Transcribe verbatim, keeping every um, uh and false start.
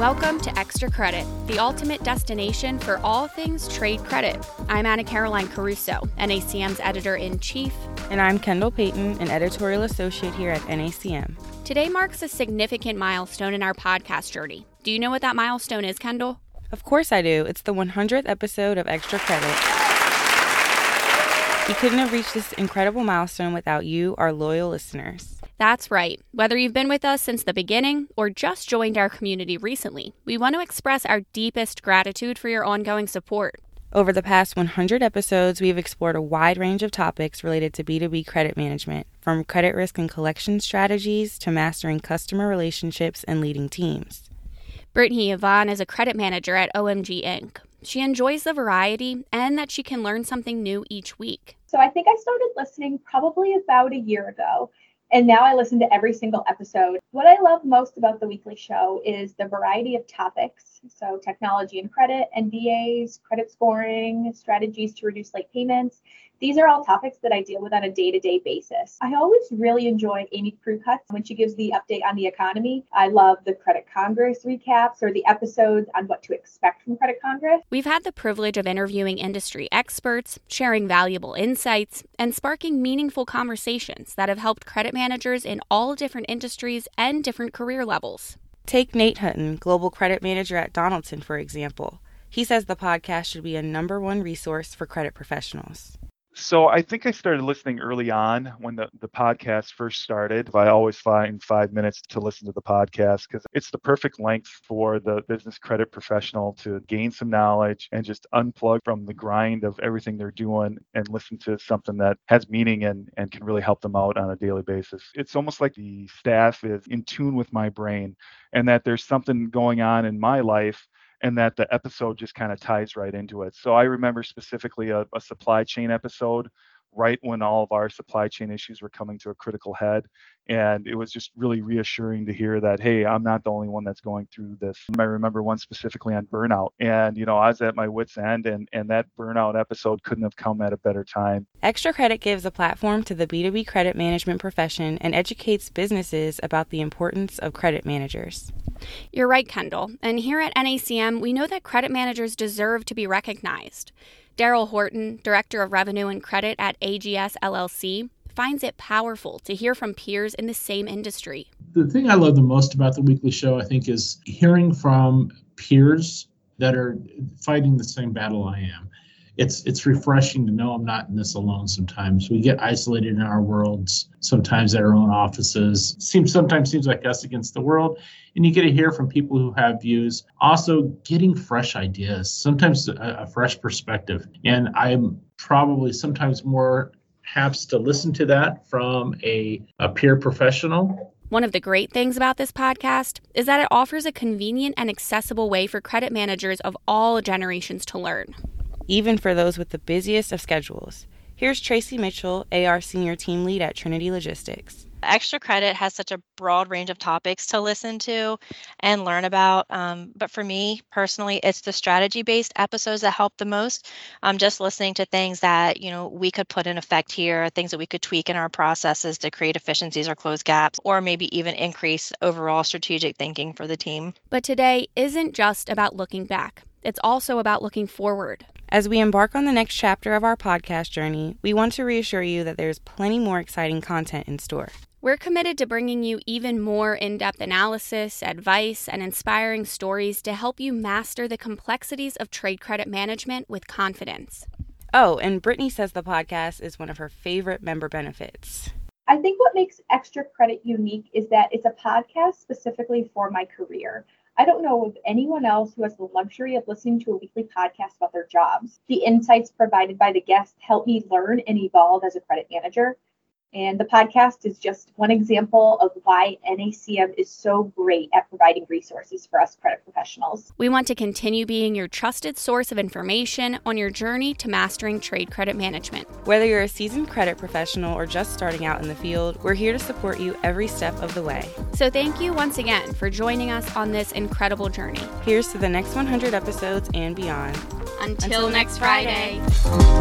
Welcome to Extra Credit, the ultimate destination for all things trade credit. I'm Anna Caroline Caruso, N A C M's editor-in-chief. And I'm Kendall Payton, an editorial associate here at N A C M. Today marks a significant milestone in our podcast journey. Do you know what that milestone is, Kendall? Of course I do. It's the one hundredth episode of Extra Credit. We couldn't have reached this incredible milestone without you, our loyal listeners. That's right. Whether you've been with us since the beginning or just joined our community recently, we want to express our deepest gratitude for your ongoing support. Over the past one hundred episodes, we have explored a wide range of topics related to B two B credit management, from credit risk and collection strategies to mastering customer relationships and leading teams. Brittany Yvonne is a credit manager at O M G Incorporated. She enjoys the variety and that she can learn something new each week. So I think I started listening probably about a year ago. And now I listen to every single episode. What I love most about the weekly show is the variety of topics. So technology and credit, N D As, credit scoring, strategies to reduce late payments. These are all topics that I deal with on a day-to-day basis. I always really enjoy Amy Krukutz when she gives the update on the economy. I love the Credit Congress recaps or the episodes on what to expect from Credit Congress. We've had the privilege of interviewing industry experts, sharing valuable insights, and sparking meaningful conversations that have helped credit managers in all different industries and different career levels. Take Nate Hutton, Global Credit Manager at Donaldson, for example. He says the podcast should be a number one resource for credit professionals. So I think I started listening early on when the, the podcast first started. I always find five minutes to listen to the podcast because it's the perfect length for the business credit professional to gain some knowledge and just unplug from the grind of everything they're doing and listen to something that has meaning and, and can really help them out on a daily basis. It's almost like the staff is in tune with my brain and that there's something going on in my life and that the episode just kind of ties right into it. So I remember specifically a, a supply chain episode right when all of our supply chain issues were coming to a critical head. And it was just really reassuring to hear that, hey, I'm not the only one that's going through this. I remember one specifically on burnout. And, you know, I was at my wit's end and, and that burnout episode couldn't have come at a better time. Extra Credit gives a platform to the B two B credit management profession and educates businesses about the importance of credit managers. You're right, Kendall. And here at N A C M, we know that credit managers deserve to be recognized. Daryl Horton, Director of Revenue and Credit at A G S L L C, finds it powerful to hear from peers in the same industry. The thing I love the most about the weekly show, I think, is hearing from peers that are fighting the same battle I am. It's it's refreshing to know I'm not in this alone sometimes. We get isolated in our worlds, sometimes at our own offices. Seems sometimes seems like us against the world. And you get to hear from people who have views. Also getting fresh ideas, sometimes a, a fresh perspective. And I'm probably sometimes more happy to listen to that from a, a peer professional. One of the great things about this podcast is that it offers a convenient and accessible way for credit managers of all generations to learn. Even for those with the busiest of schedules. Here's Tracy Mitchell, A R Senior Team Lead at Trinity Logistics. Extra Credit has such a broad range of topics to listen to and learn about. Um, but for me personally, it's the strategy-based episodes that help the most. Um, just listening to things that, you know, we could put in effect here, things that we could tweak in our processes to create efficiencies or close gaps, or maybe even increase overall strategic thinking for the team. But today isn't just about looking back. It's also about looking forward. As we embark on the next chapter of our podcast journey, we want to reassure you that there's plenty more exciting content in store. We're committed to bringing you even more in-depth analysis, advice, and inspiring stories to help you master the complexities of trade credit management with confidence. Oh, and Brittany says the podcast is one of her favorite member benefits. I think what makes Extra Credit unique is that it's a podcast specifically for my career. I don't know of anyone else who has the luxury of listening to a weekly podcast about their jobs. The insights provided by the guests help me learn and evolve as a credit manager. And the podcast is just one example of why N A C M is so great at providing resources for us credit professionals. We want to continue being your trusted source of information on your journey to mastering trade credit management. Whether you're a seasoned credit professional or just starting out in the field, we're here to support you every step of the way. So thank you once again for joining us on this incredible journey. Here's to the next one hundred episodes and beyond. Until, Until next Friday. Friday.